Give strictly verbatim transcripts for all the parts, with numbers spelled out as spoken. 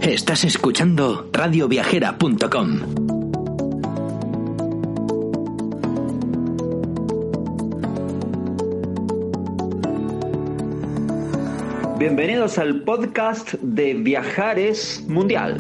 Estás escuchando radio viajera punto com. Bienvenidos al podcast de Viajares Mundial.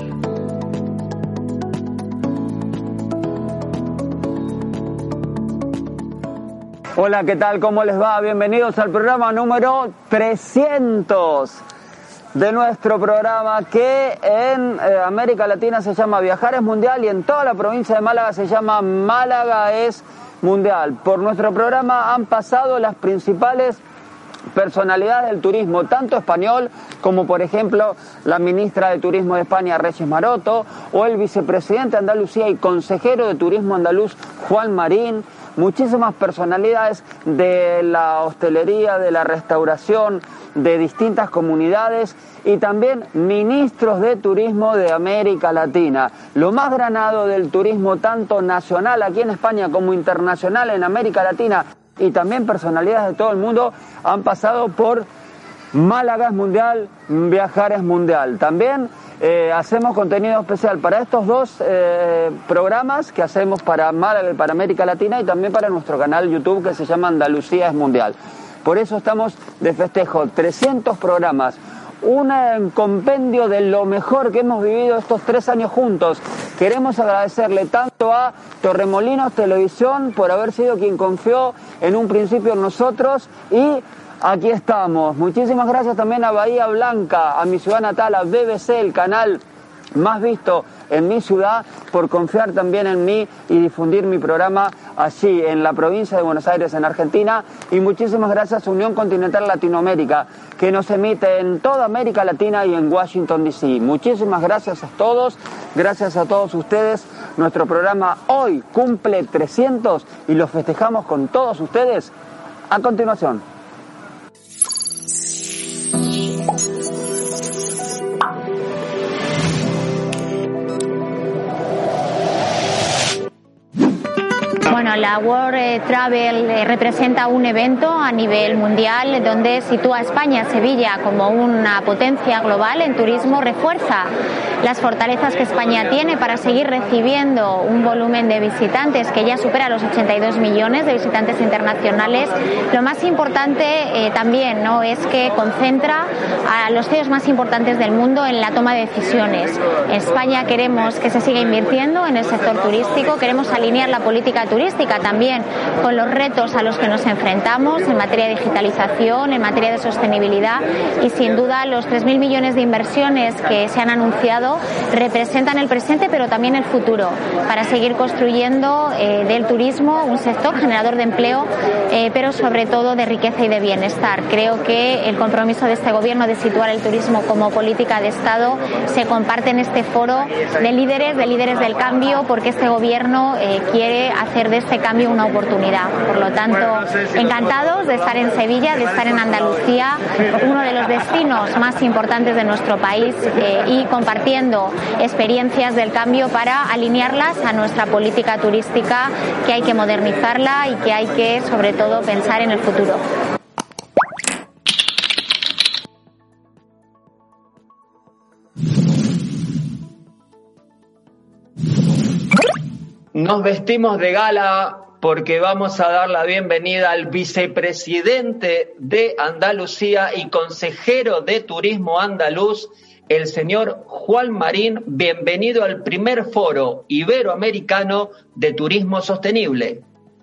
Hola, ¿qué tal? ¿Cómo les va? Bienvenidos al programa número trescientos de nuestro programa, que en eh, América Latina se llama Viajares Mundial y en toda la provincia de Málaga se llama Málaga es Mundial. Por nuestro programa han pasado las principales personalidades del turismo, tanto español como, por ejemplo, la ministra de Turismo de España, Regis Maroto, o el vicepresidente de Andalucía y consejero de Turismo andaluz, Juan Marín. Muchísimas personalidades de la hostelería, de la restauración, de distintas comunidades y también ministros de turismo de América Latina. Lo más granado del turismo, tanto nacional aquí en España como internacional en América Latina, y también personalidades de todo el mundo han pasado por Málaga es Mundial, Viajares Mundial. También eh, hacemos contenido especial para estos dos eh, programas que hacemos para Málaga y para América Latina, y también para nuestro canal YouTube que se llama Andalucía es Mundial. Por eso estamos de festejo, trescientos programas, un compendio de lo mejor que hemos vivido estos tres años juntos. Queremos agradecerle tanto a Torremolinos Televisión por haber sido quien confió en un principio en nosotros, y aquí estamos. Muchísimas gracias también a Bahía Blanca, a mi ciudad natal, a B B C, el canal más visto en mi ciudad, por confiar también en mí y difundir mi programa allí en la provincia de Buenos Aires, en Argentina. Y muchísimas gracias a Unión Continental Latinoamérica, que nos emite en toda América Latina y en Washington D C. Muchísimas gracias a todos, gracias a todos ustedes. Nuestro programa hoy cumple trescientos y lo festejamos con todos ustedes a continuación. Bueno, la World Travel representa un evento a nivel mundial donde sitúa a España, a Sevilla, como una potencia global en turismo, refuerza las fortalezas que España tiene para seguir recibiendo un volumen de visitantes que ya supera los ochenta y dos millones de visitantes internacionales. Lo más importante eh, también, ¿no?, es que concentra a los C E Os más importantes del mundo en la toma de decisiones. En España queremos que se siga invirtiendo en el sector turístico, queremos alinear la política turística también con los retos a los que nos enfrentamos en materia de digitalización, en materia de sostenibilidad, y sin duda los tres mil millones de inversiones que se han anunciado representan el presente pero también el futuro, para seguir construyendo eh, del turismo un sector generador de empleo, eh, pero sobre todo de riqueza y de bienestar. Creo que el compromiso de este gobierno de situar el turismo como política de Estado se comparte en este foro de líderes, de líderes del cambio, porque este gobierno eh, quiere hacer de este cambio una oportunidad. Por lo tanto, encantados de estar en Sevilla, de estar en Andalucía, uno de los destinos más importantes de nuestro país, eh, y compartiendo experiencias del cambio para alinearlas a nuestra política turística, que hay que modernizarla y que hay que, sobre todo, pensar en el futuro. Nos vestimos de gala porque vamos a dar la bienvenida al vicepresidente de Andalucía y consejero de turismo andaluz, el señor Juan Marín. Bienvenido al primer foro iberoamericano de turismo sostenible.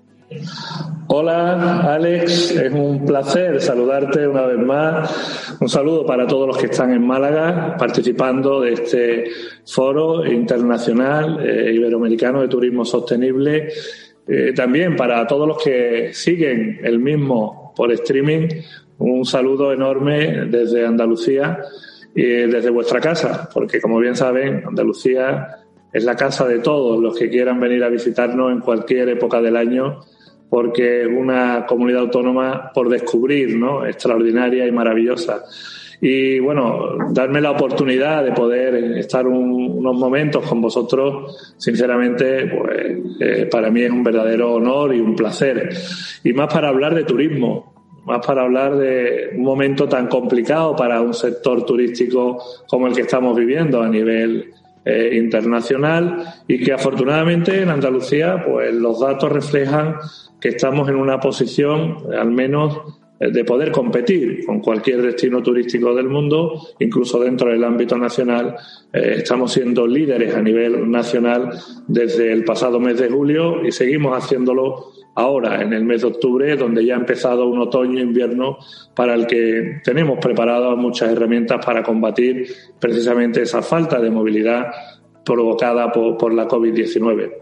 Hola Alex, es un placer saludarte una vez más. Un saludo para todos los que están en Málaga participando de este foro internacional eh, iberoamericano de turismo sostenible. Eh, también para todos los que siguen el mismo por streaming, un saludo enorme desde Andalucía y desde vuestra casa, porque como bien saben, Andalucía es la casa de todos los que quieran venir a visitarnos en cualquier época del año, porque es una comunidad autónoma por descubrir, ¿no?, extraordinaria y maravillosa. Y bueno, darme la oportunidad de poder estar un, unos momentos con vosotros, sinceramente, pues eh, para mí es un verdadero honor y un placer. Y más para hablar de turismo. más para hablar de un momento tan complicado para un sector turístico como el que estamos viviendo a nivel eh, internacional, y que afortunadamente en Andalucía pues los datos reflejan que estamos en una posición al menos de poder competir con cualquier destino turístico del mundo, incluso dentro del ámbito nacional. Eh, estamos siendo líderes a nivel nacional desde el pasado mes de julio y seguimos haciéndolo ahora, en el mes de octubre, donde ya ha empezado un otoño-invierno para el que tenemos preparadas muchas herramientas para combatir precisamente esa falta de movilidad provocada por, por la covid diecinueve.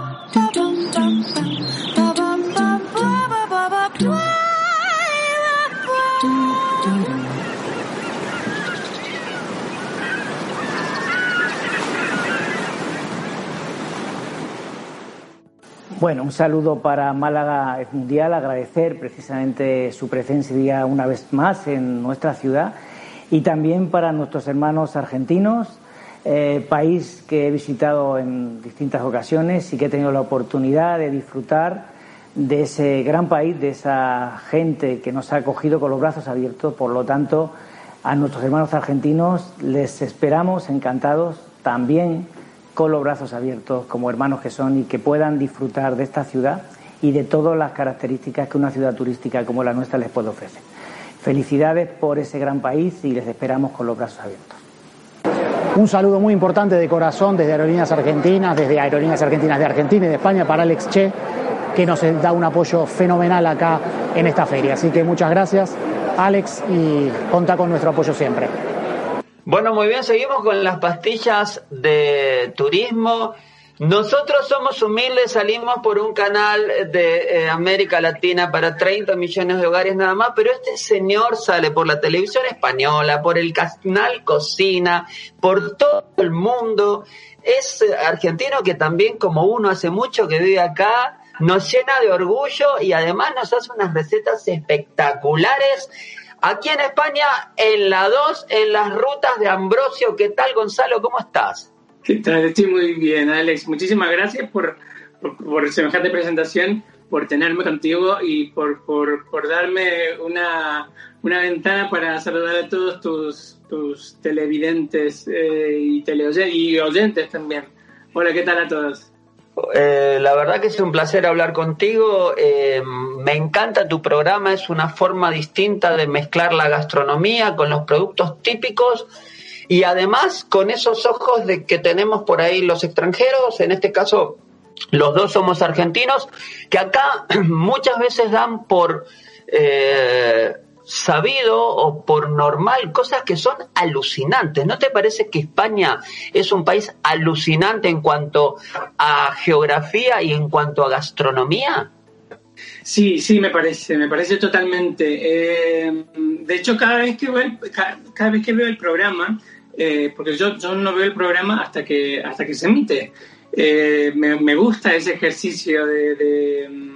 Bueno, un saludo para Málaga Mundial, agradecer precisamente su presencia una vez más en nuestra ciudad, y también para nuestros hermanos argentinos, eh, país que he visitado en distintas ocasiones y que he tenido la oportunidad de disfrutar de ese gran país, de esa gente que nos ha acogido con los brazos abiertos. Por lo tanto, a nuestros hermanos argentinos les esperamos encantados también con los brazos abiertos como hermanos que son, y que puedan disfrutar de esta ciudad y de todas las características que una ciudad turística como la nuestra les puede ofrecer. Felicidades por ese gran país y les esperamos con los brazos abiertos. Un saludo muy importante de corazón desde Aerolíneas Argentinas, desde Aerolíneas Argentinas de Argentina y de España para Alex Che, que nos da un apoyo fenomenal acá en esta feria. Así que muchas gracias, Alex, y contá con nuestro apoyo siempre. Bueno, muy bien, seguimos con las pastillas de turismo. Nosotros somos humildes, salimos por un canal de eh, América Latina para treinta millones de hogares nada más, pero este señor sale por la televisión española, por el canal Cocina, por todo el mundo. Es argentino que también, como uno hace mucho que vive acá, nos llena de orgullo y además nos hace unas recetas espectaculares. Aquí en España, en la dos, en las rutas de Ambrosio. ¿Qué tal, Gonzalo? ¿Cómo estás? ¿Qué tal? Estoy muy bien, Alex. Muchísimas gracias por, por, por semejante presentación, por tenerme contigo y por, por, por darme una, una ventana para saludar a todos tus, tus televidentes eh, y, teleoyentes, y oyentes también. Hola, ¿qué tal a todos? Eh, la verdad que es un placer hablar contigo. Eh, me encanta tu programa, es una forma distinta de mezclar la gastronomía con los productos típicos y además con esos ojos de que tenemos por ahí los extranjeros. En este caso, los dos somos argentinos, que acá muchas veces dan por eh, sabido o por normal cosas que son alucinantes. ¿No te parece que España es un país alucinante en cuanto a geografía y en cuanto a gastronomía? Sí, sí, me parece, me parece totalmente. Eh, de hecho, cada vez que veo el, cada, cada vez que veo el programa, eh, porque yo, yo no veo el programa hasta que hasta que se emite, eh, me, me gusta ese ejercicio de, de,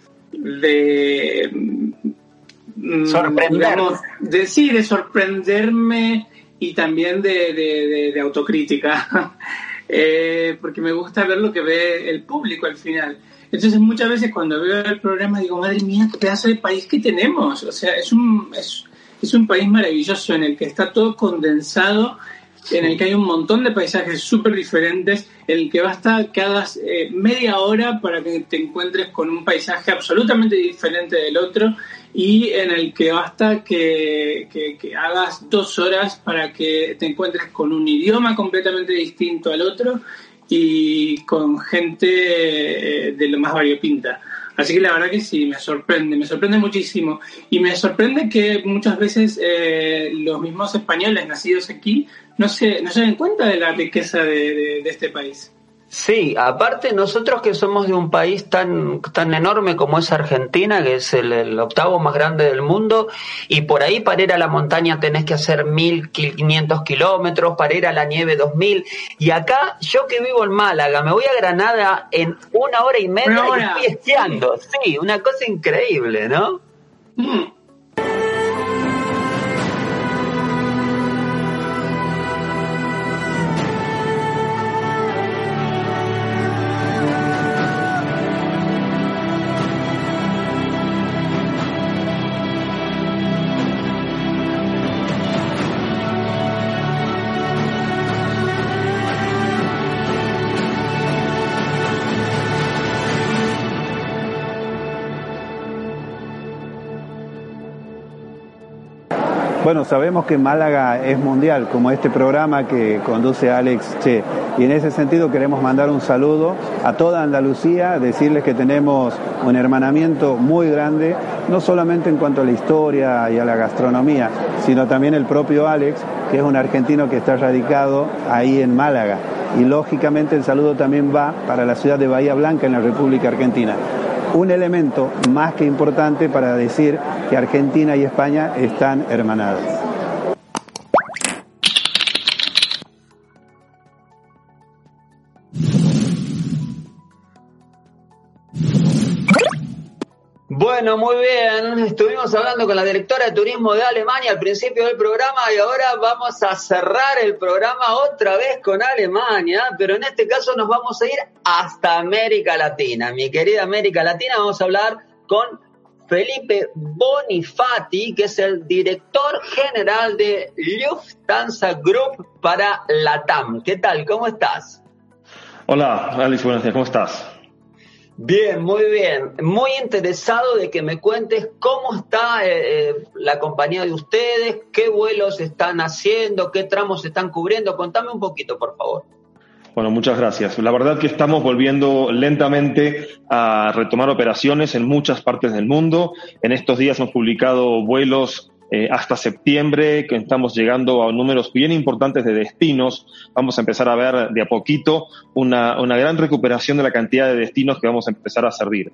de sorprenderme. De, sí, de sorprenderme y también de, de, de, de autocrítica, eh, porque me gusta ver lo que ve el público al final. Entonces muchas veces cuando veo el programa digo, madre mía, qué pedazo de país que tenemos. O sea, es un, es, es un país maravilloso en el que está todo condensado, en el que hay un montón de paisajes súper diferentes, en el que basta que hagas eh, media hora para que te encuentres con un paisaje absolutamente diferente del otro, y en el que basta que, que, que hagas dos horas para que te encuentres con un idioma completamente distinto al otro y con gente eh, de lo más variopinta. Así que la verdad que sí, me sorprende, me sorprende muchísimo. Y me sorprende que muchas veces eh, los mismos españoles nacidos aquí no se, no se den cuenta de la riqueza de, de, de este país. Sí, aparte nosotros que somos de un país tan tan enorme como es Argentina, que es el, el octavo más grande del mundo, y por ahí para ir a la montaña tenés que hacer mil quinientos kilómetros, para ir a la nieve dos mil, y acá yo que vivo en Málaga, me voy a Granada en una hora y media y estoy esquiando. Sí, una cosa increíble, ¿no? Mm. Bueno, sabemos que Málaga es mundial, como este programa que conduce Alex Che, y en ese sentido queremos mandar un saludo a toda Andalucía, decirles que tenemos un hermanamiento muy grande, no solamente en cuanto a la historia y a la gastronomía, sino también el propio Alex, que es un argentino que está radicado ahí en Málaga, y lógicamente el saludo también va para la ciudad de Bahía Blanca en la República Argentina. Un elemento más que importante para decir que Argentina y España están hermanadas. Bueno, muy bien. Estuvimos hablando con la directora de turismo de Alemania al principio del programa y ahora vamos a cerrar el programa otra vez con Alemania, pero en este caso nos vamos a ir hasta América Latina. Mi querida América Latina, vamos a hablar con Felipe Bonifati, que es el director general de Lufthansa Group para LATAM. ¿Qué tal? ¿Cómo estás? Hola, Alex, buenos días. ¿Cómo estás? Bien, muy bien. Muy interesado de que me cuentes cómo está eh, la compañía de ustedes, qué vuelos están haciendo, qué tramos están cubriendo. Contame un poquito, por favor. Bueno, muchas gracias. La verdad que estamos volviendo lentamente a retomar operaciones en muchas partes del mundo. En estos días hemos publicado vuelos Eh, hasta septiembre, que estamos llegando a números bien importantes de destinos. Vamos a empezar a ver de a poquito una, una gran recuperación de la cantidad de destinos que vamos a empezar a servir.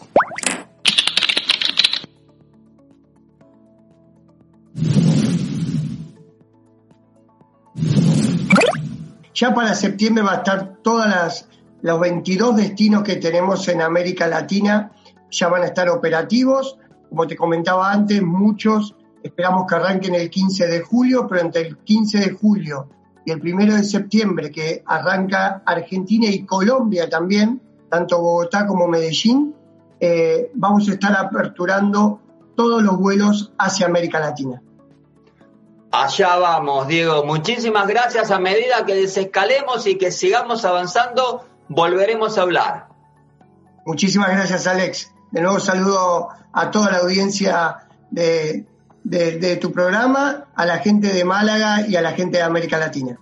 Ya para septiembre va a estar todas las los veintidós destinos que tenemos en América Latina, ya van a estar operativos. Como te comentaba antes, muchos esperamos que arranquen el quince de julio, pero entre el quince de julio y el primero de septiembre, que arranca Argentina y Colombia también, tanto Bogotá como Medellín, eh, vamos a estar aperturando todos los vuelos hacia América Latina. Allá vamos, Diego. Muchísimas gracias. A medida que desescalemos y que sigamos avanzando, volveremos a hablar. Muchísimas gracias, Alex. De nuevo saludo a toda la audiencia de... De, de tu programa, a la gente de Málaga y a la gente de América Latina.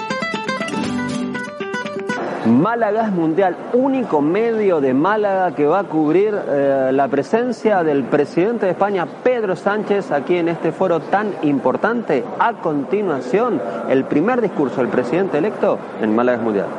Málaga es mundial, único medio de Málaga que va a cubrir eh, la presencia del presidente de España, Pedro Sánchez, aquí en este foro tan importante. A continuación, el primer discurso del presidente electo en Málaga es mundial.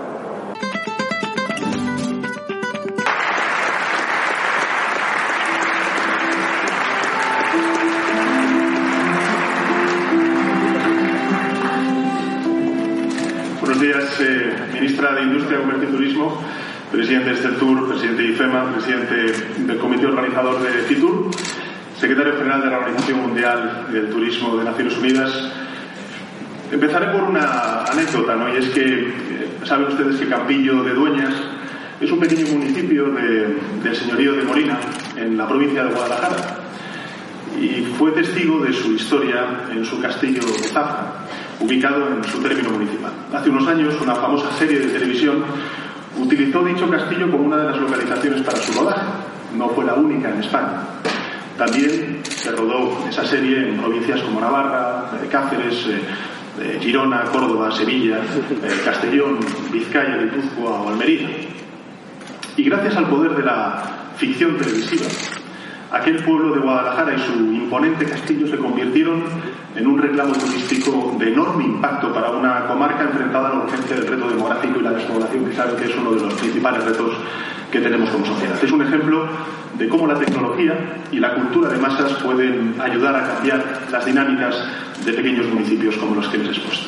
Eh, ministra de Industria, Comercio y Turismo, presidente de CETUR, presidente de IFEMA, presidente del comité organizador de FITUR, secretario general de la Organización Mundial del Turismo de Naciones Unidas. Empezaré por una anécdota, ¿no? Y es que eh, saben ustedes que Campillo de Dueñas es un pequeño municipio de, del señorío de Molina, en la provincia de Guadalajara, y fue testigo de su historia en su castillo de Zafra, ubicado en su término municipal. Hace unos años, una famosa serie de televisión utilizó dicho castillo como una de las localizaciones para su rodaje. No fue la única en España. También se rodó esa serie en provincias como Navarra, Cáceres, eh, Girona, Córdoba, Sevilla, eh, Castellón, Vizcaya, Guipúzcoa o Almería. Y gracias al poder de la ficción televisiva, aquel pueblo de Guadalajara y su imponente castillo se convirtieron en un reclamo turístico de enorme impacto para una comarca enfrentada a la urgencia del reto demográfico y la despoblación, que saben que es uno de los principales retos que tenemos como sociedad. Es un ejemplo de cómo la tecnología y la cultura de masas pueden ayudar a cambiar las dinámicas de pequeños municipios como los que les he expuesto.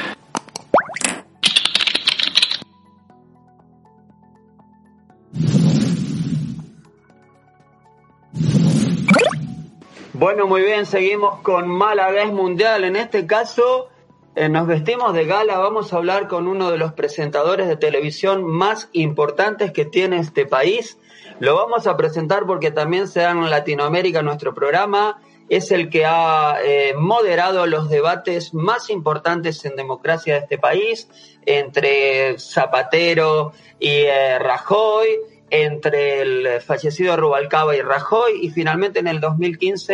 Bueno, muy bien, seguimos con Málaga es mundial. En este caso, eh, nos vestimos de gala. Vamos a hablar con uno de los presentadores de televisión más importantes que tiene este país. Lo vamos a presentar porque también se da en Latinoamérica nuestro programa. Es el que ha eh, moderado los debates más importantes en democracia de este país, entre Zapatero y eh, Rajoy, entre el fallecido Rubalcaba y Rajoy, y finalmente en el dos mil quince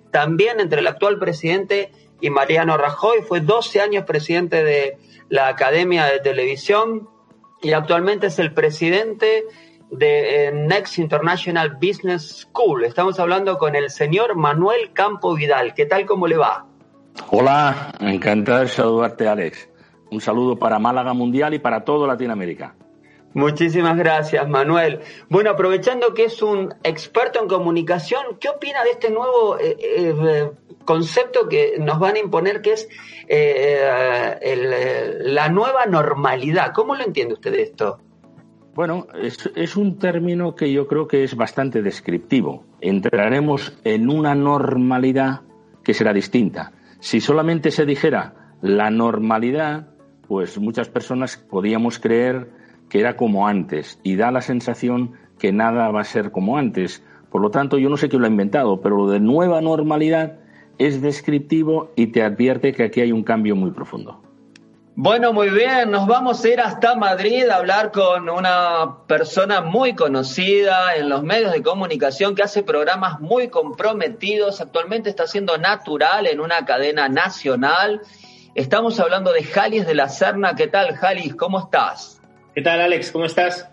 también entre el actual presidente y Mariano Rajoy. Fue doce años presidente de la Academia de Televisión y actualmente es el presidente de eh, Next International Business School. Estamos hablando con el señor Manuel Campo Vidal. ¿Qué tal, cómo le va? Hola, encantado de saludarte, Alex. Un saludo para Málaga Mundial y para todo Latinoamérica. Muchísimas gracias, Manuel. Bueno, aprovechando que es un experto en comunicación, ¿qué opina de este nuevo eh, eh, concepto que nos van a imponer, que es eh, el, la nueva normalidad? ¿Cómo lo entiende usted de esto? Bueno, es, es un término que yo creo que es bastante descriptivo. Entraremos en una normalidad que será distinta. Si solamente se dijera la normalidad, pues muchas personas podíamos creer que era como antes, y da la sensación que nada va a ser como antes. Por lo tanto, yo no sé quién lo ha inventado, pero lo de nueva normalidad es descriptivo y te advierte que aquí hay un cambio muy profundo. Bueno, muy bien, nos vamos a ir hasta Madrid a hablar con una persona muy conocida en los medios de comunicación que hace programas muy comprometidos. Actualmente está siendo natural en una cadena nacional. Estamos hablando de Jalis de la Serna. ¿Qué tal, Jalis? ¿Cómo estás? ¿Qué tal, Alex? ¿Cómo estás?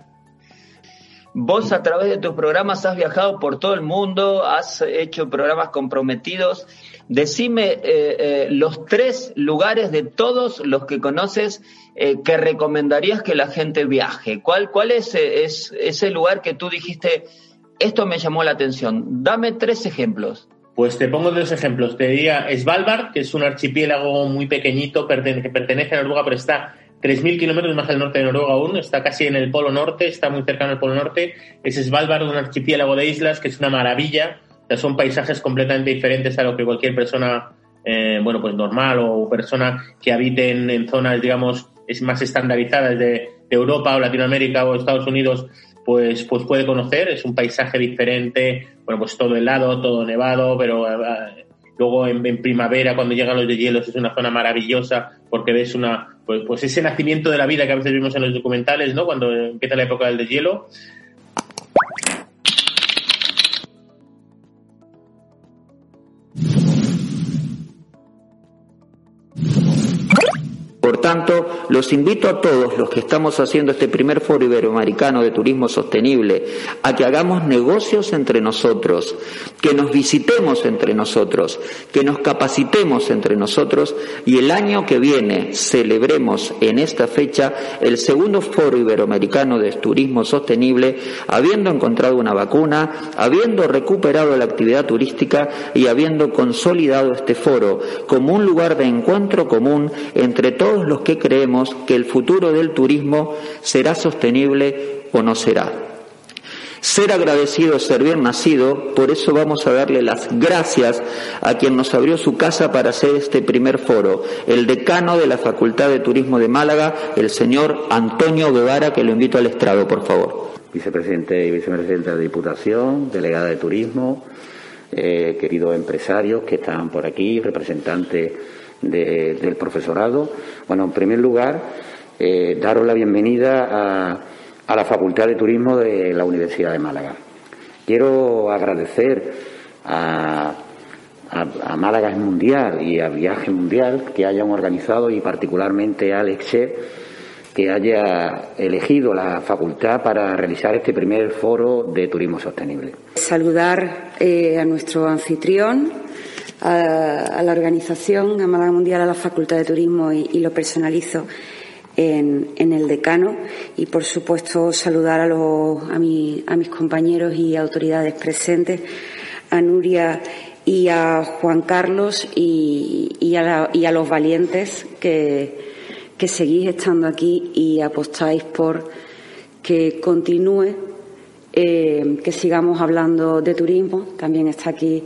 Vos a través de tus programas has viajado por todo el mundo, has hecho programas comprometidos. Decime eh, eh, los tres lugares de todos los que conoces eh, que recomendarías que la gente viaje. ¿Cuál, cuál es, es ese lugar que tú dijiste, esto me llamó la atención? Dame tres ejemplos. Pues te pongo dos ejemplos. Te diría Svalbard, que es un archipiélago muy pequeñito pertene- que pertenece a Noruega, pero está tres mil kilómetros más al norte de Noruega aún, está casi en el Polo Norte, está muy cercano al Polo Norte. Es Svalbard, un archipiélago de islas que es una maravilla. O sea, son paisajes completamente diferentes a lo que cualquier persona, eh, bueno, pues normal o persona que habite en, en zonas, digamos, es más estandarizadas de, de Europa o Latinoamérica o Estados Unidos, pues, pues puede conocer. Es un paisaje diferente, bueno, pues todo helado, todo nevado, pero eh, luego en, en primavera, cuando llegan los deshielos, es una zona maravillosa porque ves una, pues, pues ese nacimiento de la vida que a veces vemos en los documentales, ¿no? Cuando empieza la época del deshielo. Por tanto, los invito a todos los que estamos haciendo este primer foro iberoamericano de turismo sostenible a que hagamos negocios entre nosotros, que nos visitemos entre nosotros, que nos capacitemos entre nosotros y el año que viene celebremos en esta fecha el segundo foro iberoamericano de turismo sostenible, habiendo encontrado una vacuna, habiendo recuperado la actividad turística y habiendo consolidado este foro como un lugar de encuentro común entre todos los que creemos que el futuro del turismo será sostenible o no será. Ser agradecido es ser bien nacido, por eso vamos a darle las gracias a quien nos abrió su casa para hacer este primer foro, el decano de la Facultad de Turismo de Málaga, el señor Antonio Guevara, que lo invito al estrado, por favor. Vicepresidente y vicepresidenta de Diputación, delegada de Turismo, eh, queridos empresarios que están por aquí, representantes De, del profesorado. Bueno, en primer lugar, eh, daros la bienvenida a, a la Facultad de Turismo de la Universidad de Málaga. Quiero agradecer a, a, a Málaga Mundial y a Viaje Mundial que hayan organizado, y particularmente a Alex Che, que haya elegido la facultad para realizar este primer foro de turismo sostenible. Saludar eh, a nuestro anfitrión, A, a la organización, a Málaga Mundial, a la Facultad de Turismo y, y lo personalizo en, en el decano y, por supuesto, saludar a, los, a, mi, a mis compañeros y autoridades presentes, a Nuria y a Juan Carlos y, y, a, la, y a los valientes que, que seguís estando aquí y apostáis por que continúe, eh, que sigamos hablando de turismo. También está aquí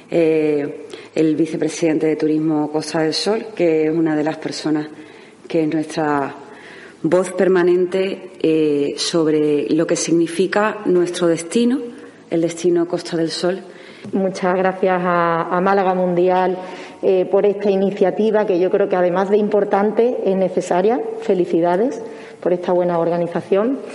Eh, el vicepresidente de Turismo Costa del Sol, que es una de las personas que es nuestra voz permanente eh, sobre lo que significa nuestro destino, el destino Costa del Sol. Muchas gracias a, a Málaga Mundial eh, por esta iniciativa que yo creo que, además de importante, es necesaria. Felicidades por esta buena organización.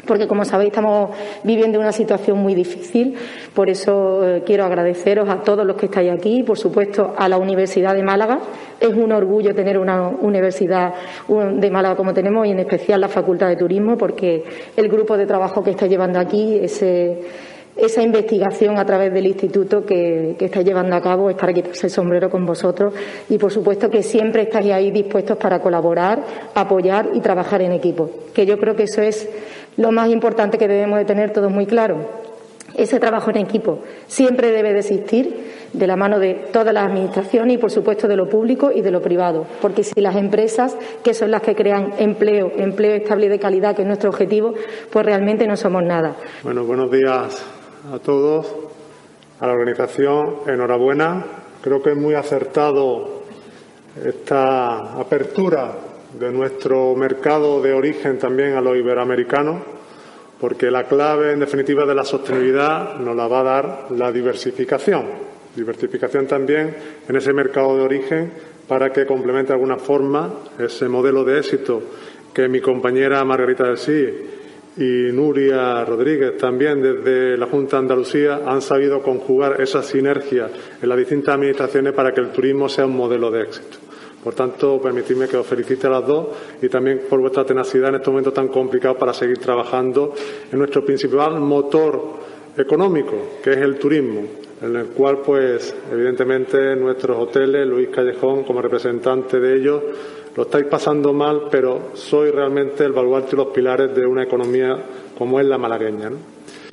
porque como sabéis estamos viviendo una situación muy difícil. Por eso eh, quiero agradeceros a todos los que estáis aquí, por supuesto a la Universidad de Málaga. Es un orgullo tener una universidad de Málaga como tenemos, y en especial la Facultad de Turismo, porque el grupo de trabajo que está llevando aquí, ese, esa investigación a través del instituto que, que está llevando a cabo, es para quitarse el sombrero con vosotros, y por supuesto que siempre estáis ahí dispuestos para colaborar, apoyar y trabajar en equipo, que yo creo que eso es lo más importante que debemos de tener todos muy claro. Ese trabajo en equipo siempre debe de existir de la mano de todas las administraciones y, por supuesto, de lo público y de lo privado, porque si las empresas, que son las que crean empleo, empleo estable y de calidad, que es nuestro objetivo, pues realmente no somos nada. Bueno, buenos días a todos, a la organización, enhorabuena. Creo que es muy acertado esta apertura de nuestro mercado de origen también a los iberoamericanos, porque la clave, en definitiva, de la sostenibilidad nos la va a dar la diversificación. Diversificación también en ese mercado de origen para que complemente de alguna forma ese modelo de éxito que mi compañera Margarita del Sí y Nuria Rodríguez también desde la Junta de Andalucía han sabido conjugar esa sinergia en las distintas administraciones para que el turismo sea un modelo de éxito. Por tanto, permitidme que os felicite a las dos y también por vuestra tenacidad en estos momentos tan complicados para seguir trabajando en nuestro principal motor económico, que es el turismo, en el cual, pues, evidentemente, nuestros hoteles, Luis Callejón, como representante de ellos, lo estáis pasando mal, pero sois realmente el baluarte y los pilares de una economía como es la malagueña, ¿no?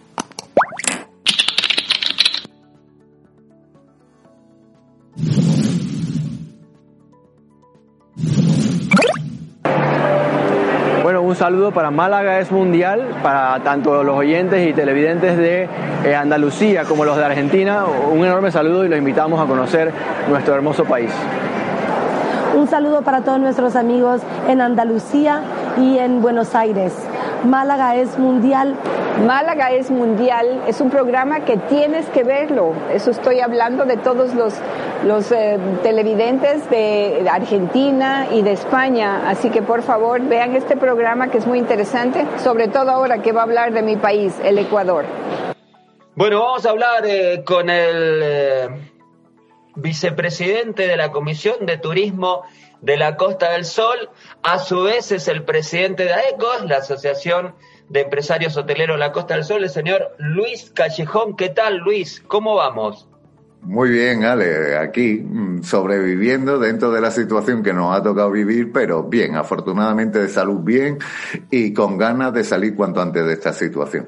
Un saludo para Málaga es Mundial, para tanto los oyentes y televidentes de eh, Andalucía como los de Argentina. Un enorme saludo y los invitamos a conocer nuestro hermoso país. Un saludo para todos nuestros amigos en Andalucía y en Buenos Aires. Málaga es Mundial. Málaga es Mundial es un programa que tienes que verlo. Eso estoy hablando de todos los, los eh, televidentes de Argentina y de España. Así que por favor vean este programa que es muy interesante, sobre todo ahora que va a hablar de mi país, el Ecuador. Bueno, vamos a hablar eh, con el eh, vicepresidente de la Comisión de Turismo de la Costa del Sol. A su vez es el presidente de AECOS, la Asociación de Empresarios Hoteleros de la Costa del Sol, el señor Luis Callejón. ¿Qué tal, Luis? ¿Cómo vamos? Muy bien, Ale, aquí sobreviviendo dentro de la situación que nos ha tocado vivir, pero bien, afortunadamente de salud bien y con ganas de salir cuanto antes de esta situación.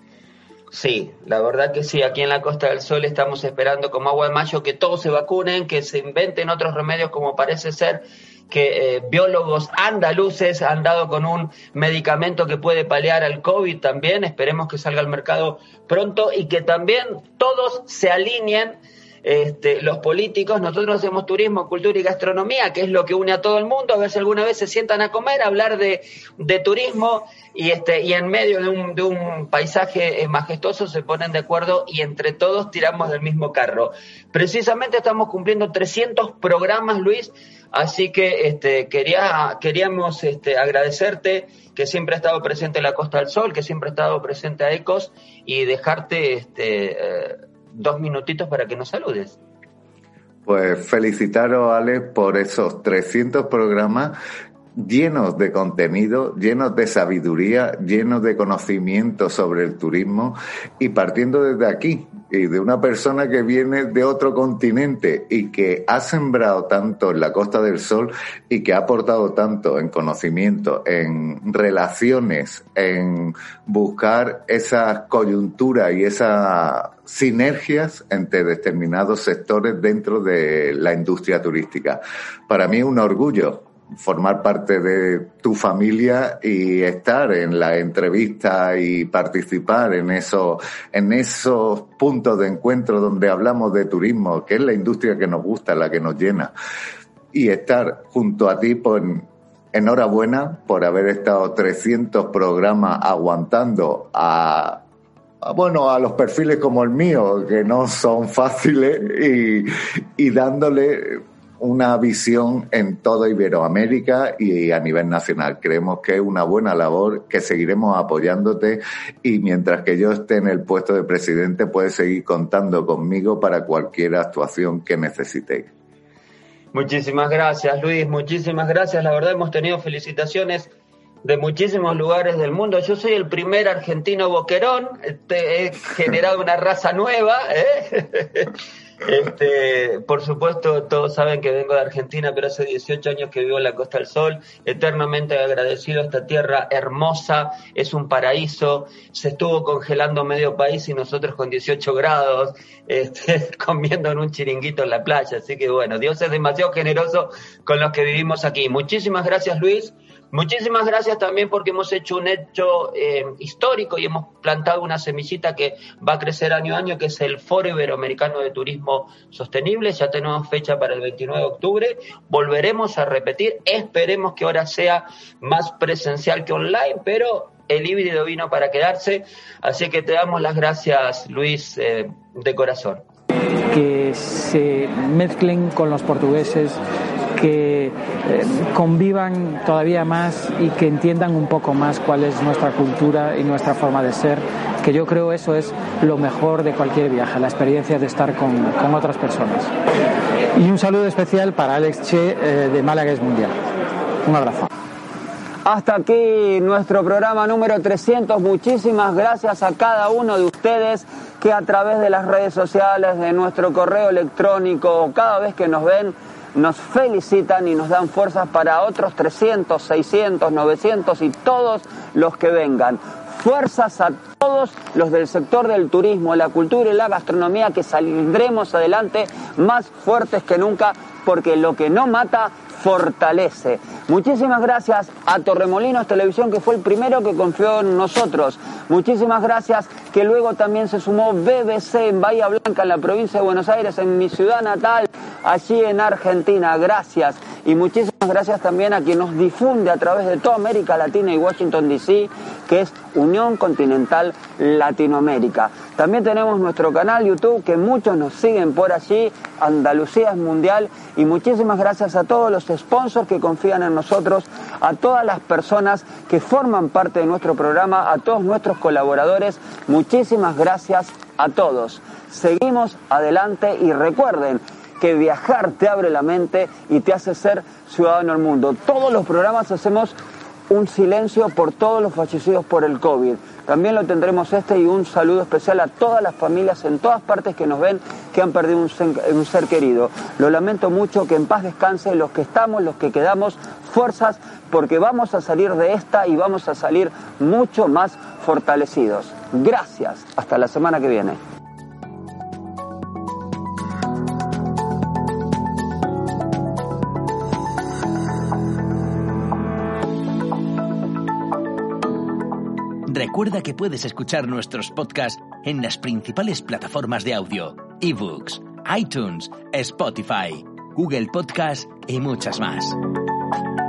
Sí, la verdad que sí, aquí en la Costa del Sol estamos esperando como agua de mayo que todos se vacunen, que se inventen otros remedios, como parece ser que eh, biólogos andaluces han dado con un medicamento que puede paliar al COVID también. Esperemos que salga al mercado pronto y que también todos se alineen, este, los políticos. Nosotros hacemos turismo, cultura y gastronomía, que es lo que une a todo el mundo. A ver si alguna vez se sientan a comer, a hablar de, de turismo y este y en medio de un, de un paisaje majestuoso se ponen de acuerdo y entre todos tiramos del mismo carro. Precisamente estamos cumpliendo trescientos programas, Luis. Así que este, quería, queríamos este, agradecerte que siempre ha estado presente en la Costa del Sol, que siempre ha estado presente a ECOS y dejarte este, eh, dos minutitos para que nos saludes. Pues felicitaros, Alex, por esos trescientos programas llenos de contenido, llenos de sabiduría, llenos de conocimiento sobre el turismo y partiendo desde aquí y de una persona que viene de otro continente y que ha sembrado tanto en la Costa del Sol y que ha aportado tanto en conocimiento, en relaciones, en buscar esas coyunturas y esas sinergias entre determinados sectores dentro de la industria turística. Para mí es un orgullo formar parte de tu familia y estar en la entrevista y participar en esos, en esos puntos de encuentro donde hablamos de turismo, que es la industria que nos gusta, la que nos llena. Y estar junto a ti, pues, enhorabuena por haber estado trescientos programas aguantando a bueno, a los perfiles como el mío, que no son fáciles, y, y dándole una visión en toda Iberoamérica y a nivel nacional. Creemos que es una buena labor, que seguiremos apoyándote y mientras que yo esté en el puesto de presidente puedes seguir contando conmigo para cualquier actuación que necesitéis. Muchísimas gracias, Luis, muchísimas gracias. La verdad hemos tenido felicitaciones de muchísimos lugares del mundo. Yo soy el primer argentino boquerón, este, he generado una raza nueva, ¿eh? Este, por supuesto, todos saben que vengo de Argentina, pero hace dieciocho años que vivo en la Costa del Sol, eternamente agradecido a esta tierra hermosa, es un paraíso, se estuvo congelando medio país y nosotros con dieciocho grados, este, comiendo en un chiringuito en la playa, así que bueno, Dios es demasiado generoso con los que vivimos aquí. Muchísimas gracias, Luis. Muchísimas gracias también porque hemos hecho un hecho eh, histórico y hemos plantado una semillita que va a crecer año a año, que es el Foro Iberoamericano de Turismo Sostenible. Ya tenemos fecha para el veintinueve de octubre. Volveremos a repetir. Esperemos que ahora sea más presencial que online, pero el híbrido vino para quedarse. Así que te damos las gracias, Luis, eh, de corazón. Que se mezclen con los portugueses, que eh, convivan todavía más y que entiendan un poco más cuál es nuestra cultura y nuestra forma de ser, que yo creo eso es lo mejor de cualquier viaje, la experiencia de estar con, con otras personas. Y un saludo especial para Alex Che eh, de Málaga es Mundial. Un abrazo. Hasta aquí nuestro programa número trescientos. Muchísimas gracias a cada uno de ustedes que a través de las redes sociales, de nuestro correo electrónico, cada vez que nos ven, nos felicitan y nos dan fuerzas para otros trescientos, seiscientos, novecientos y todos los que vengan. Fuerzas a todos los del sector del turismo, la cultura y la gastronomía, que saldremos adelante más fuertes que nunca, porque lo que no mata fortalece. Muchísimas gracias a Torremolinos Televisión, que fue el primero que confió en nosotros. Muchísimas gracias, que luego también se sumó B B C en Bahía Blanca, en la provincia de Buenos Aires, en mi ciudad natal, allí en Argentina. Gracias. Y muchísimas gracias también a quien nos difunde a través de toda América Latina y Washington D C, que es Unión Continental Latinoamérica. También tenemos nuestro canal YouTube, que muchos nos siguen por allí, Andalucía es Mundial. Y muchísimas gracias a todos los sponsors que confían en nosotros, a todas las personas que forman parte de nuestro programa, a todos nuestros colaboradores. Muchísimas gracias a todos. Seguimos adelante y recuerden que viajar te abre la mente y te hace ser ciudadano del mundo. Todos los programas hacemos un silencio por todos los fallecidos por el COVID. También lo tendremos este, y un saludo especial a todas las familias en todas partes que nos ven, que han perdido un ser, un ser querido. Lo lamento mucho, que en paz descanse los que estamos, los que quedamos, fuerzas, porque vamos a salir de esta y vamos a salir mucho más fortalecidos. Gracias. Hasta la semana que viene. Recuerda que puedes escuchar nuestros podcasts en las principales plataformas de audio: eBooks, iTunes, Spotify, Google Podcast y muchas más.